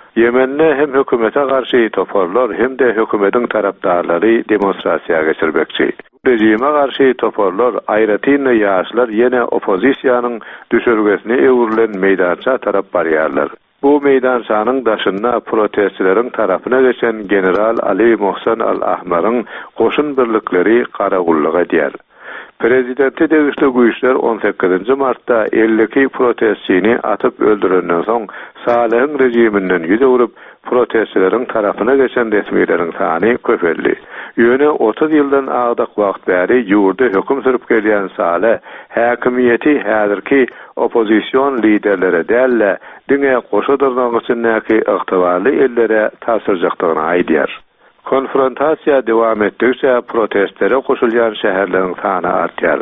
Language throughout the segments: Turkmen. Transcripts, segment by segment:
Yemen'de hem hükümete karşı toparlar hem de hükümetin taraftarları demonstrasiya geçirmekçi. Rejime karşı toparlar ayratinle yaşlar yine opozisiyanın düşürgesine evrilen meydança taraf bariyarlar. Bu meydançanın daşında protestçilerin tarafına geçen General Ali Mohsen Al-Ahmar'ın koşun birlikleri qaragullyk edýär. Prezidenti degişli güýçler 18 martda 52 protestçini atıp öldürenden soň Salih'in rejiminden ýüze urup protestçilerin tarafına geçen resmilerin sany köpeldi. Ýöne 30 ýyldan agdak wagt bäri ýurda höküm sürüp gelýän Salih häkimiýeti häzirki opozisiýon liderlere dälle diňe goşadyrnak üçin näki ygtybarly ellere täsirjakdygyny aýdýar. Konfrontasiya dewam etdikçe protestlere koşulýan şäherleriň sany artýar.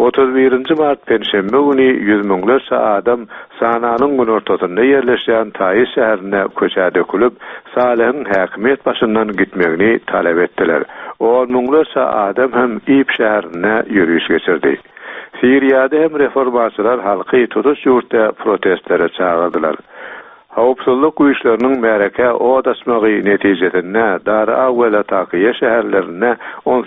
31 mart perşembe güni 100 miňlerçe adam Sananyň gün ortasynda ýerleşýän Taýy şäherine köçä dökülip, Salih'in häkimiýet başyndan gitmegini talep etdiler. 10 miňlerçe adam hem İp şäherine ýürüýüş geçirdi. Siriýada hem reformaçylar halky tutuş ýurtda protestlere çağırdylar. Hawpsuzlyk güýçleriniň mereke o dasmagy netijesinde Dar awwela Takiye şäherlerine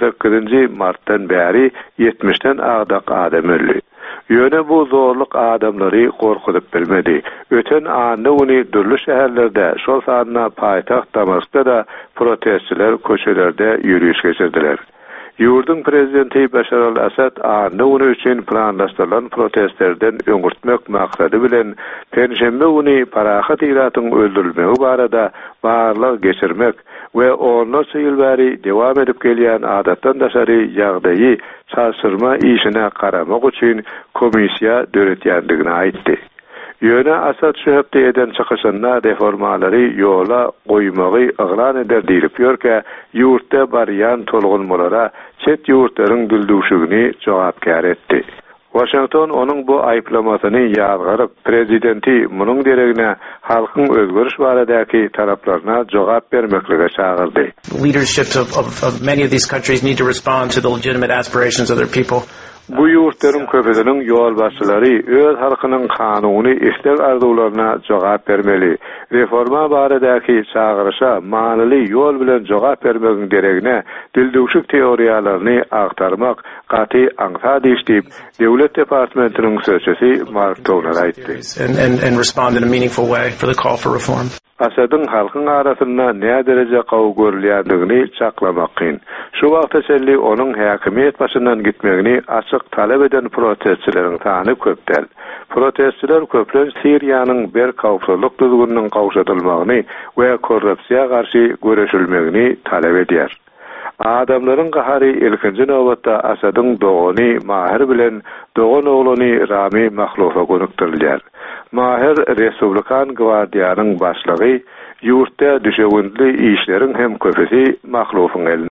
18 martdan bäri 70den agdak adam öldü. Ýöne bu zorluk adamlary korkutup bilmedi. Öten anda uny dürli şäherlerde, şol sanyna paýtaxt Damaskda da protestçiler köçelerde ýürüýüş geçirdiler. Ýurdun prezidenti Başar al-Asad anda uny üçin planlaşdyrylan protestlerden öňürtmek maksady bilen perşembe güni parahat iratyň öldürilmegi barada barlyk geçirmek we onlarca ýyl bäri dewam edip gelýän adatdan daşary ýagdaýy çarşyrma işine garamak üçin komissiýa döretýändigini aýtdy. Ýöne Asad şöhpde eden çykyşynda reformalary ýola goýmagy yglan eder diýilip ýörke, ýurtda barýan tolgunmalara çet ýurtlaryň düldüşigini jogapkar etdi. Washington onun bu aýplamasyny ýargyryp, prezidenti munyň deregine halkyň özgörüş baradaky taraplarına jogap bermeklige çağırdy. Leaderships of many of these countries need to respond to the legitimate aspirations of their people. Bu ýurtlaryň köpüsiniň ýol başçylary öz halkynyň kanuny istek arzuwlaryna jogap bermeli. Reforma baradaky çağırışa manyly ýol bilen jogap bermegiň deregine dildüşik teoriýalaryny agtarmak gaty aňsat işdip, Dewlet Departmentiniň sözçisi Mark Towner aýtdy. And respond in a meaningful way for the call for reform. Asadın halkın arasında ne derece qaw görülýändigini çaklamak kyn. Şu wagtçaly onun häkimiýet başyndan gitmegini açyk talep eden protestçileriň sany köpdel. Protestçiler köplen Siriýanyň bir kawşalyk düzgüniniň gawşatylmagyny we korrupsiýa garşy göreşilmegini talep edýär. Adamlaryň gahary ilkinji nowatda Asadyň dogany Mahir bilen dogan oglany Rami Mahlufa gönükdirilýär. Mahir Respublikan Gwardiýanyň başlygy, ýurtda düşegünli işleriň hem köpüsi Mahlufyň elinde.